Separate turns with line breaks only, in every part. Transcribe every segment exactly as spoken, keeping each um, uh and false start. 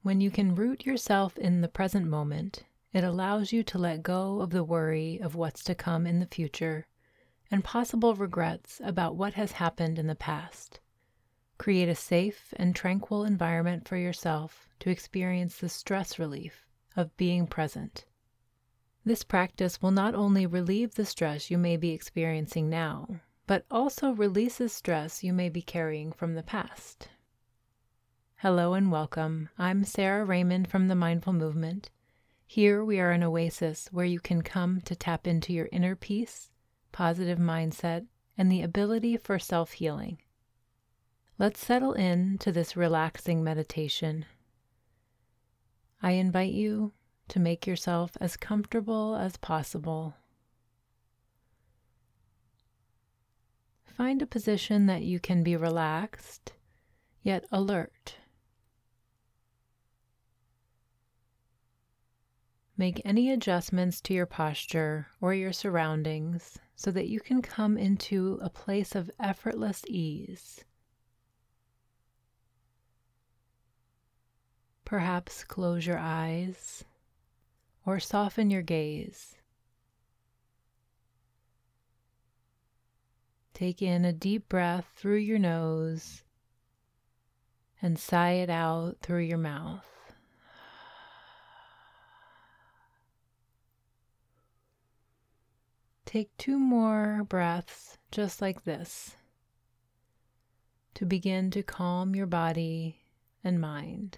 When you can root yourself in the present moment, it allows you to let go of the worry of what's to come in the future and possible regrets about what has happened in the past. Create a safe and tranquil environment for yourself to experience the stress relief of being present. This practice will not only relieve the stress you may be experiencing now, but also releases stress you may be carrying from the past. Hello and welcome. I'm Sarah Raymond from the Mindful Movement. Here we are an oasis where you can come to tap into your inner peace, positive mindset, and the ability for self-healing. Let's settle in to this relaxing meditation. I invite you to make yourself as comfortable as possible. Find a position that you can be relaxed, yet alert. Make any adjustments to your posture or your surroundings so that you can come into a place of effortless ease. Perhaps close your eyes or soften your gaze. Take in a deep breath through your nose and sigh it out through your mouth. Take two more breaths just like this to begin to calm your body and mind.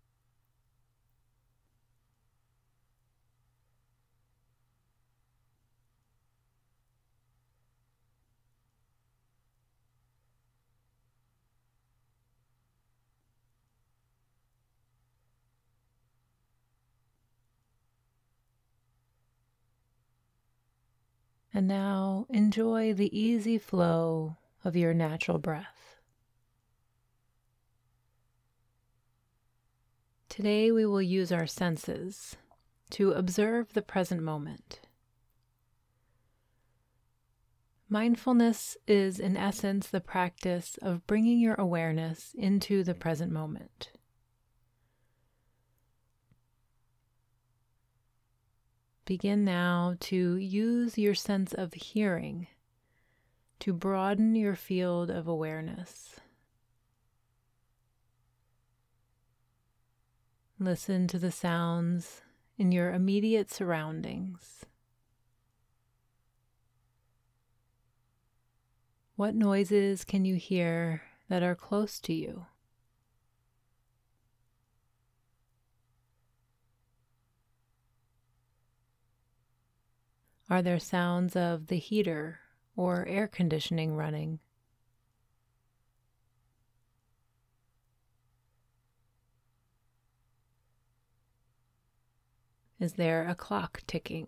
And now enjoy the easy flow of your natural breath. Today we will use our senses to observe the present moment. Mindfulness is in essence the practice of bringing your awareness into the present moment. Begin now to use your sense of hearing to broaden your field of awareness. Listen to the sounds in your immediate surroundings. What noises can you hear that are close to you? Are there sounds of the heater or air conditioning running? Is there a clock ticking?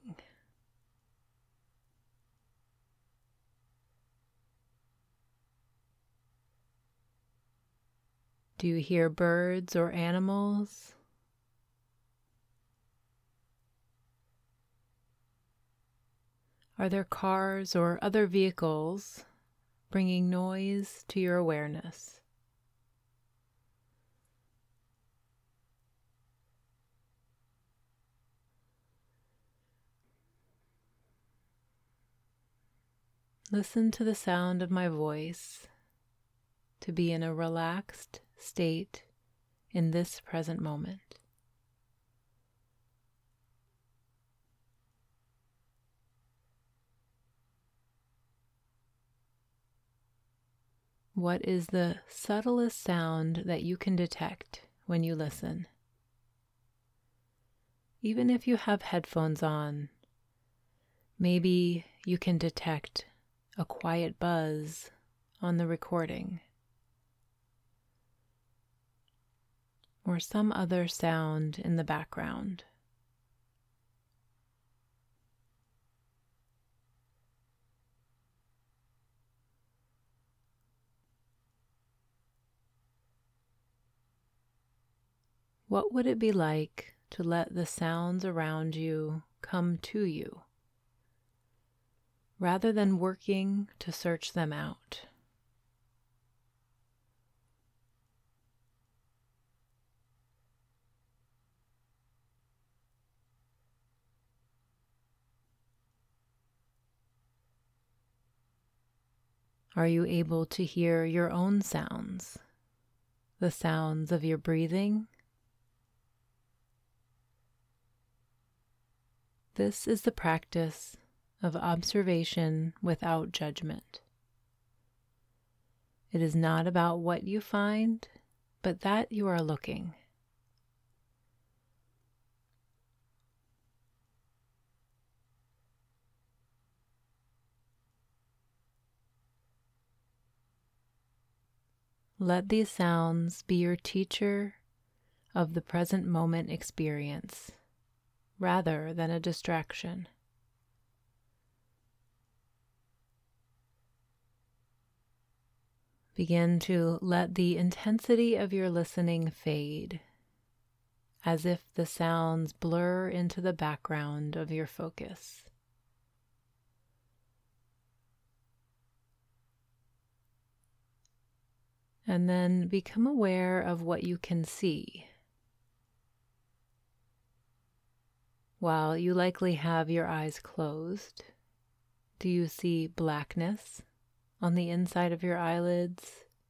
Do you hear birds or animals? Are there cars or other vehicles bringing noise to your awareness? Listen to the sound of my voice to be in a relaxed state in this present moment. What is the subtlest sound that you can detect when you listen? Even if you have headphones on, maybe you can detect a quiet buzz on the recording, or some other sound in the background. What would it be like to let the sounds around you come to you, rather than working to search them out? Are you able to hear your own sounds, the sounds of your breathing? This is the practice of observation without judgment. It is not about what you find, but that you are looking. Let these sounds be your teacher of the present moment experience, rather than a distraction. Begin to let the intensity of your listening fade, as if the sounds blur into the background of your focus. And then become aware of what you can see. While you likely have your eyes closed, do you see blackness on the inside of your eyelids?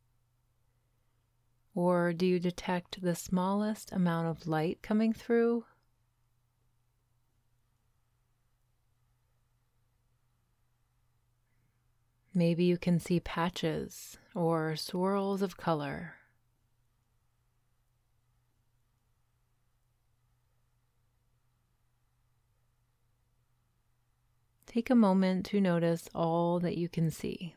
Or do you detect the smallest amount of light coming through? Maybe you can see patches or swirls of color. Take a moment to notice all that you can see.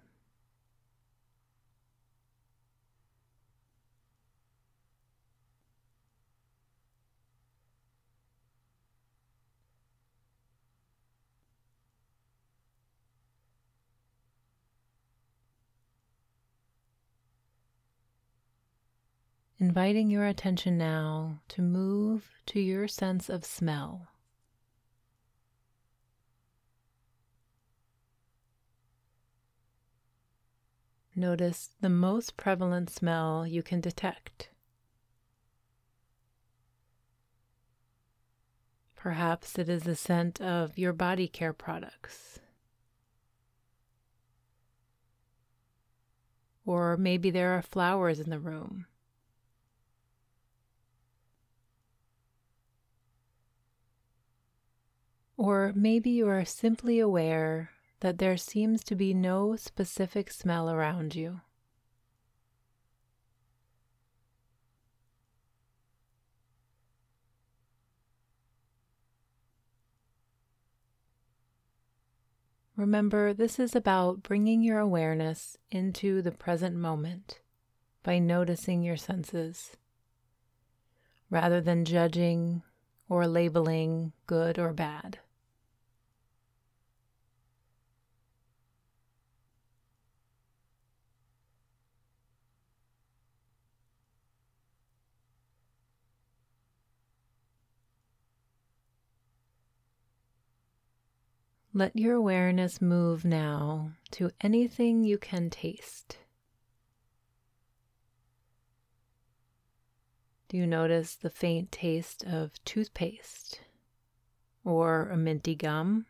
Inviting your attention now to move to your sense of smell. Notice the most prevalent smell you can detect. Perhaps it is the scent of your body care products. Or maybe there are flowers in the room. Or maybe you are simply aware that there seems to be no specific smell around you. Remember, this is about bringing your awareness into the present moment by noticing your senses, rather than judging or labeling good or bad. Let your awareness move now to anything you can taste. Do you notice the faint taste of toothpaste or a minty gum?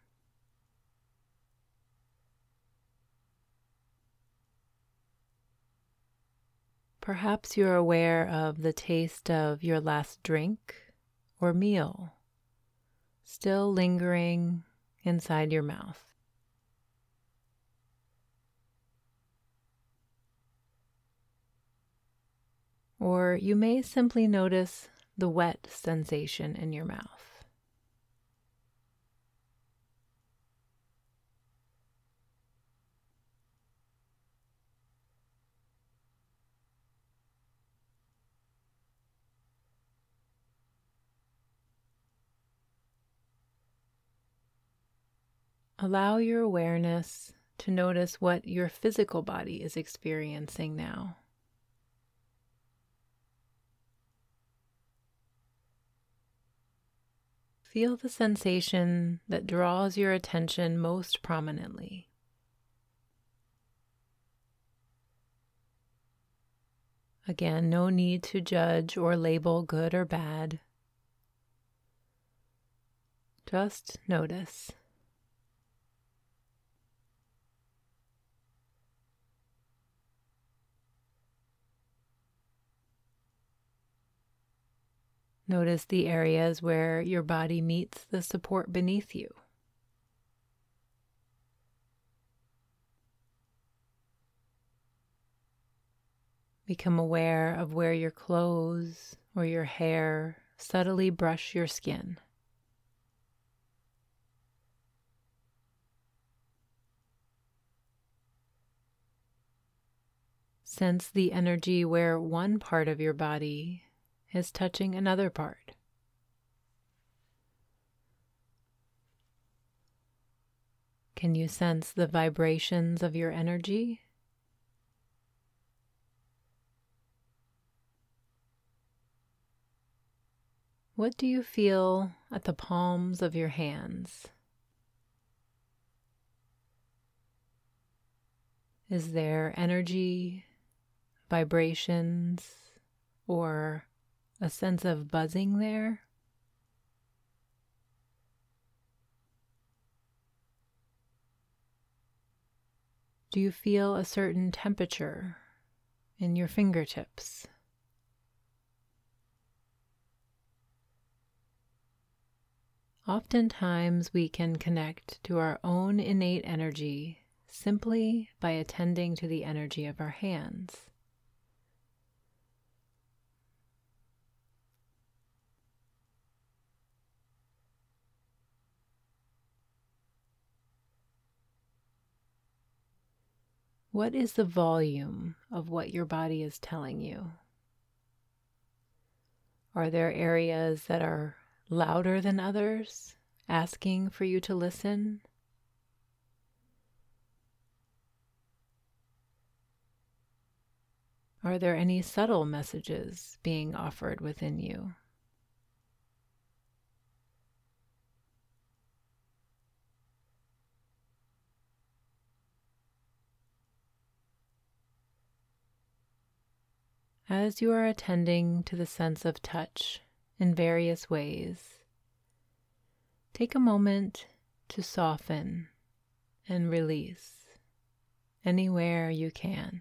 Perhaps you're aware of the taste of your last drink or meal, still lingering inside your mouth. Or you may simply notice the wet sensation in your mouth. Allow your awareness to notice what your physical body is experiencing now. Feel the sensation that draws your attention most prominently. Again, no need to judge or label good or bad. Just notice. Notice the areas where your body meets the support beneath you. Become aware of where your clothes or your hair subtly brush your skin. Sense the energy where one part of your body is touching another part. Can you sense the vibrations of your energy? What do you feel at the palms of your hands? Is there energy, vibrations, or a sense of buzzing there? Do you feel a certain temperature in your fingertips? Oftentimes we can connect to our own innate energy simply by attending to the energy of our hands. What is the volume of what your body is telling you? Are there areas that are louder than others, asking for you to listen? Are there any subtle messages being offered within you? As you are attending to the sense of touch in various ways, take a moment to soften and release anywhere you can.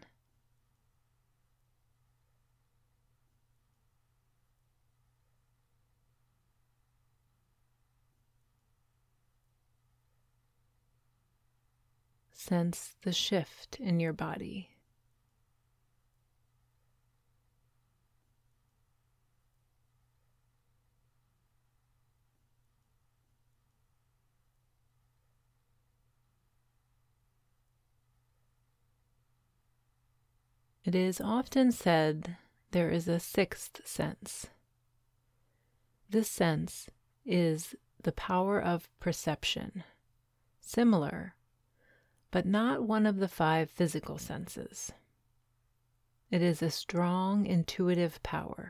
Sense the shift in your body. It is often said there is a sixth sense. This sense is the power of perception, similar, but not one of the five physical senses. It is a strong intuitive power.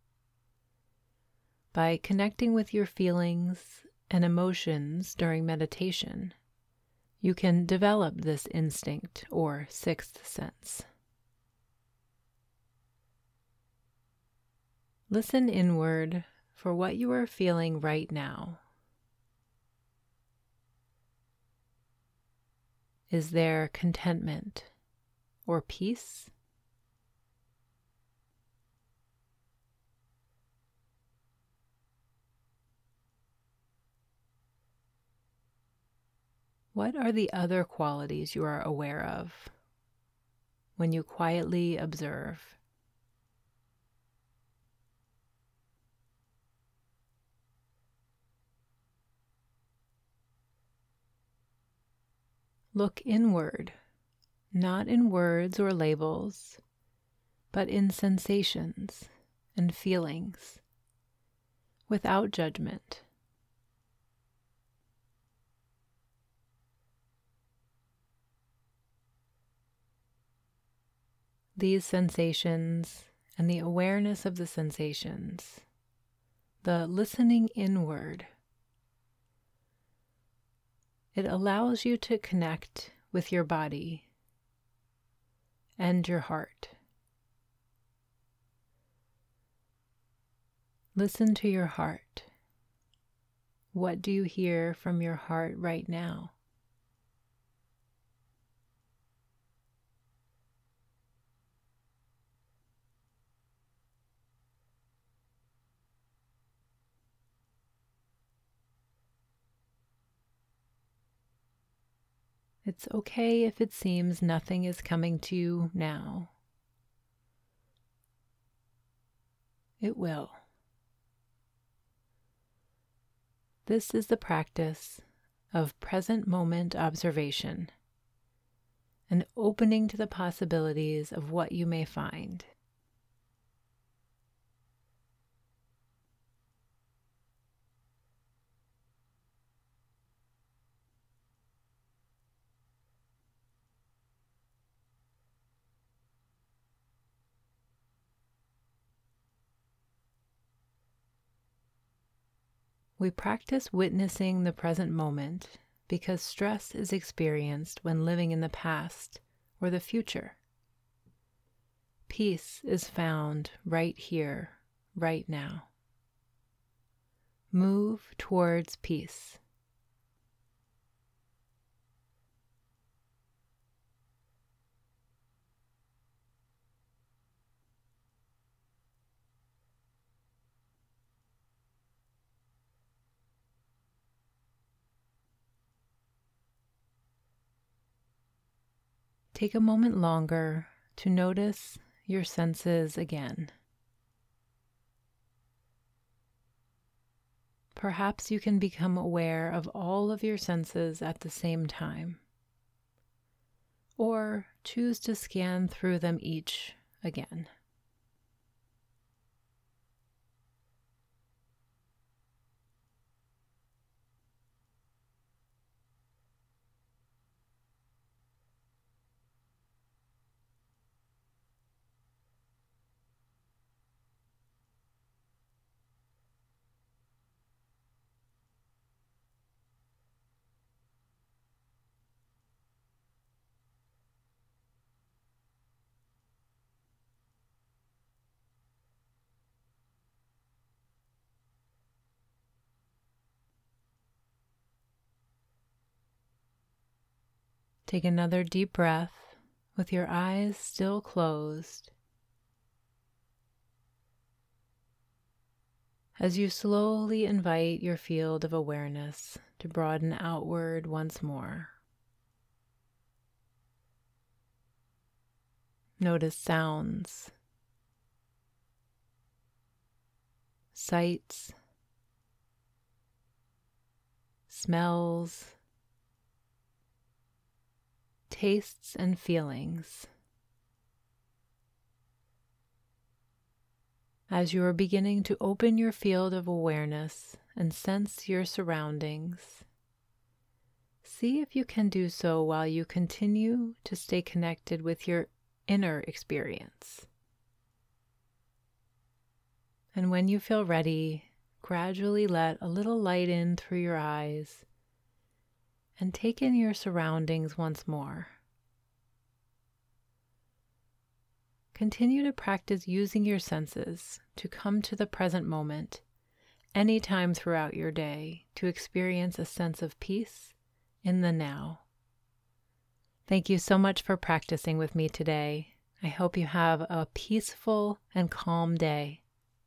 By connecting with your feelings and emotions during meditation, you can develop this instinct or sixth sense. Listen inward for what you are feeling right now. Is there contentment or peace? What are the other qualities you are aware of when you quietly observe? Look inward, not in words or labels, but in sensations and feelings, without judgment. These sensations and the awareness of the sensations, the listening inward, it allows you to connect with your body and your heart. Listen to your heart. What do you hear from your heart right now? It's okay if it seems nothing is coming to you now. It will. This is the practice of present moment observation, an opening to the possibilities of what you may find. We practice witnessing the present moment because stress is experienced when living in the past or the future. Peace is found right here, right now. Move towards peace. Take a moment longer to notice your senses again. Perhaps you can become aware of all of your senses at the same time, or choose to scan through them each again. Take another deep breath with your eyes still closed. As you slowly invite your field of awareness to broaden outward once more. Notice sounds, sights, smells, tastes and feelings. As you are beginning to open your field of awareness and sense your surroundings, see if you can do so while you continue to stay connected with your inner experience. And when you feel ready, gradually let a little light in through your eyes and take in your surroundings once more. Continue to practice using your senses to come to the present moment anytime throughout your day to experience a sense of peace in the now. Thank you so much for practicing with me today. I hope you have a peaceful and calm day.